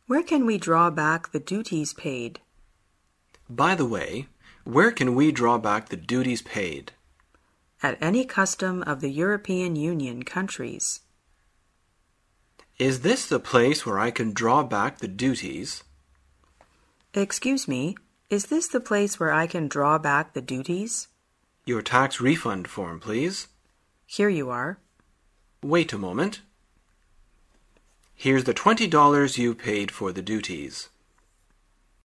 Where can we draw back the duties paid? By the way, where can we draw back the duties paid? At any custom of the European Union countries. Is this the place where I can draw back the duties? Excuse me, is this the place where I can draw back the duties? Your tax refund form, please. Here you are. Wait a moment. Here's the $20 you paid for the duties.